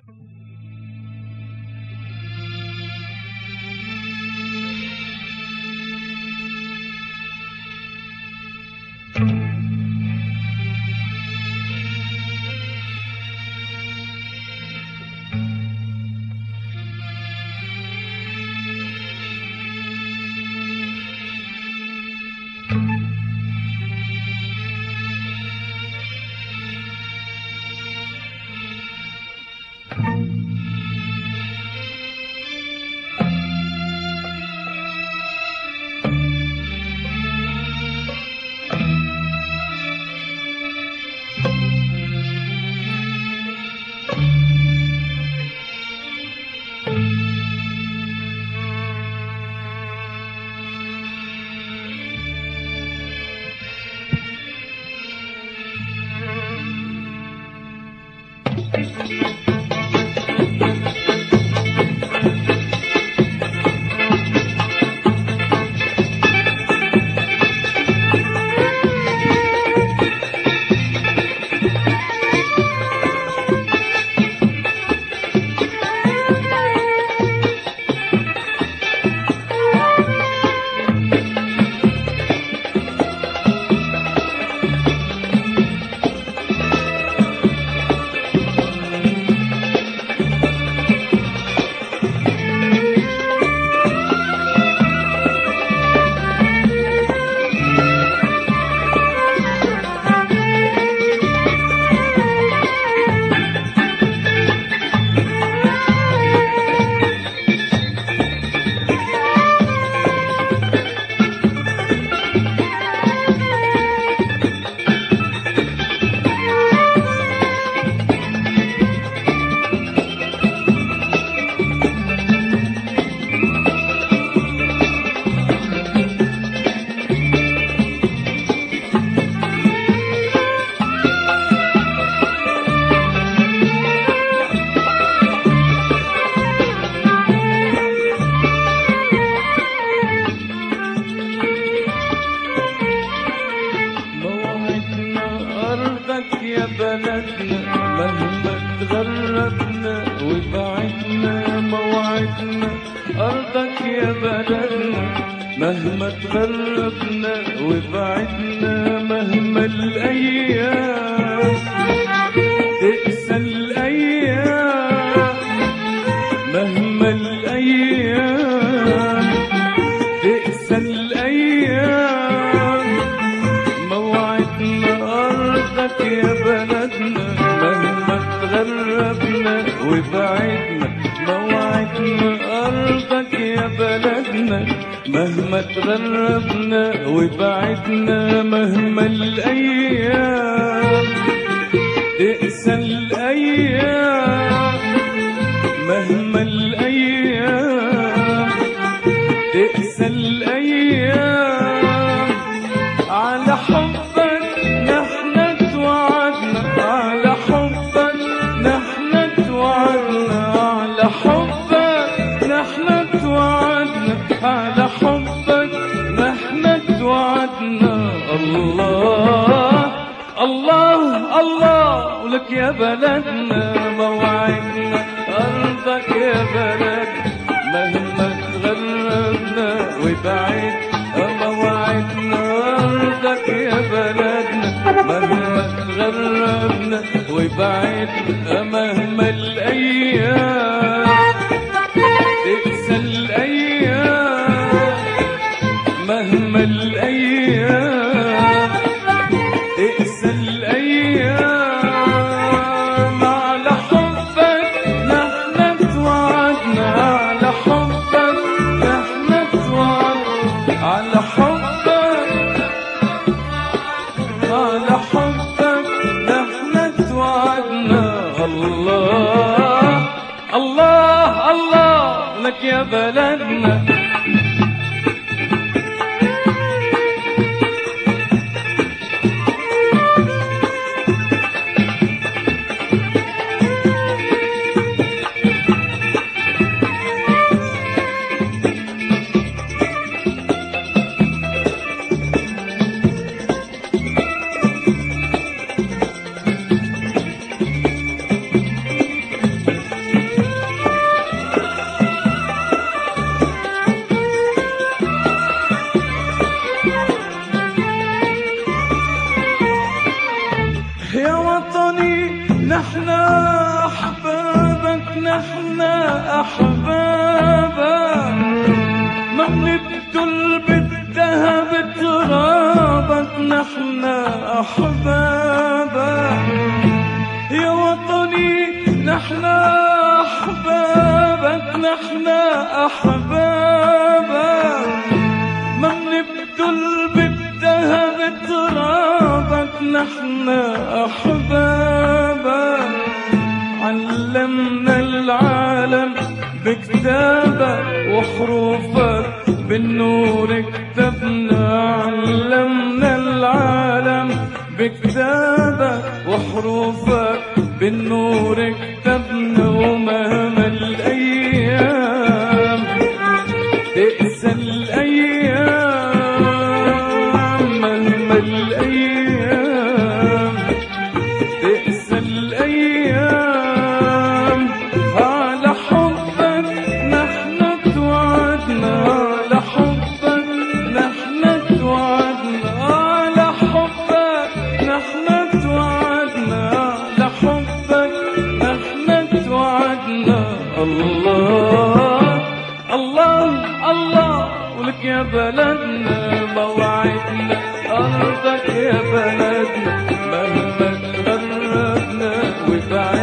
مهما تغربنا وبعدنا، مهما الأيام تقسى الأيام، مهما الأيام تقسى الأيام، موعدنا أرضك يا بلدنا، مهما تغربنا وبعدنا، موعدنا أرضك يا بلدنا، مهما تغربنا وبعدنا، مهما الأيام تقسى الأيام، مهما الأيام تقسى الأيام، على حبك نحن توعدنا، على حبك نحن توعدنا، على حبك نحن توعدنا، على حبك نحن توعدنا. الله الله الله ولك يا بلدنا، موعدنا أرضك يا بلد، مهما تغربنا وبعد، موعدنا أرضك يا بلدنا، مهما تغربنا وبعد، مهما الأيام تقسى الأيام، مهما الأيام تقسى الأيام، على حبك نحن توعدنا، على حبك نحن توعدنا، على حبك، على حبك نحن توعدنا. الله الله الله لك يا بلدنا. وطني نحن أحبابك، نحن أحبابك، ما بنبذل بالذهب ترابك، نحن أحبابك يا وطني، نحن أحبابك، نحن أحبابك، ما بنبذل بالذهب ترابك، نحن أحبابك. علمنا العالم بكتابك وحروفك بالنور كتبنا، علمنا العالم بكتابك وحروفك بالنور كتبنا، ومهما الأيام تقسى الأيام، مهما الأيام تقسى الأيام، على حبك نحن توعدنا، على حبك نحن توعدنا، على حبك نحن توعدنا، على حبك نحن توعدنا. الله الله الله ولك يا بلدنا موعدنا، أرضك يا بلدنا مهما قربنا وبعدنا.